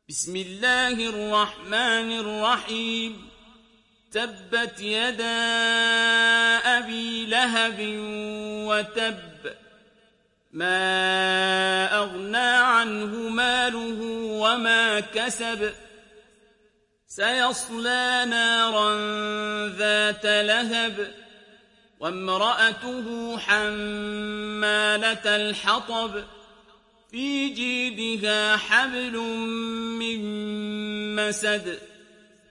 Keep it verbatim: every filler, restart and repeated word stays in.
بسم الله الرحمن الرحيم تبت يدا أبي لهب وتب ما أغنى عنه ماله وما كسب سيصلى نارا ذات لهب وامرأته حمالة الحطب في جيدها حبل من مسد